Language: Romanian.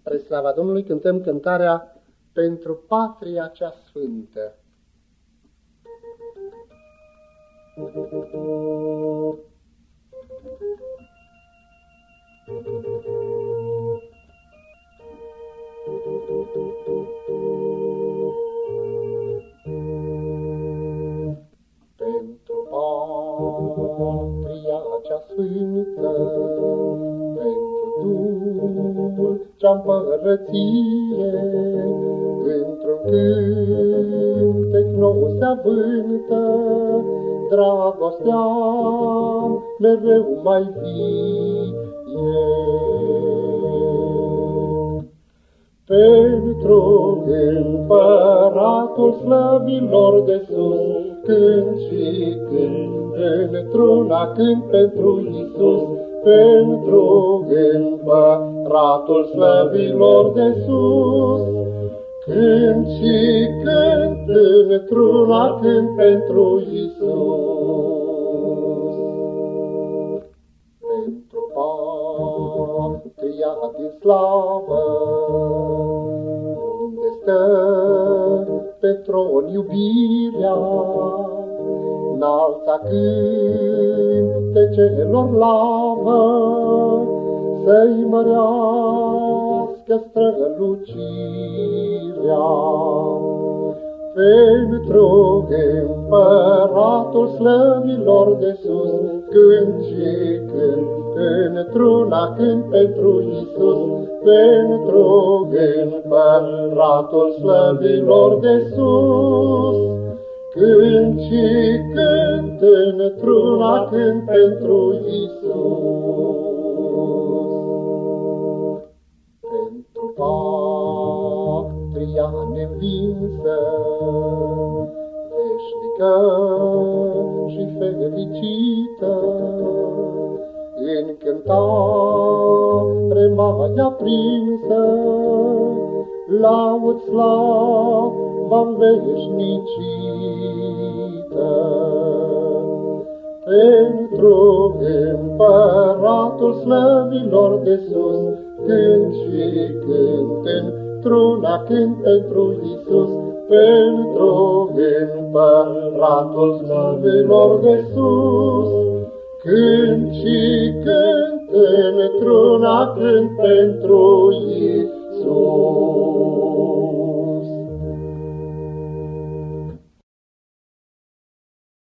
Spre slava Domnului cântăm cântarea Pentru patria cea sfântă. Pentru patria cea sfântă, pentru dulcea împărăție, într-un cântec nou se avântă, dragostea mereu mai vie. Pentru împăratul slăvilor de sus, cânt și cânt, într-una cânt pentru Iisus. Pentru împăratul slăvilor de sus, cânt și cânt, într-una cânt pentru Iisus. Pentru patria din slavă, unde stă pe tron iubirea, înalța cântecelor lavă, să-i mărească strălucirea. Pentru împăratul slăvilor de sus, cânt și cânt, într-una cânt pentru Iisus. Pentru împăratul slăvilor de sus, cânt și cânt, într-una cânt pentru Iisus. Pentru patria nevinsă, veșnică și fericită, în cântare mai aprinsă, laud slava-n veșnicită. Pentru împăratul slăvilor de sus, cânt și cânt, într-una cânt pentru Iisus. Pentru împăratul slăvilor de sus, cânt și cânt, într-una cânt pentru Iisus.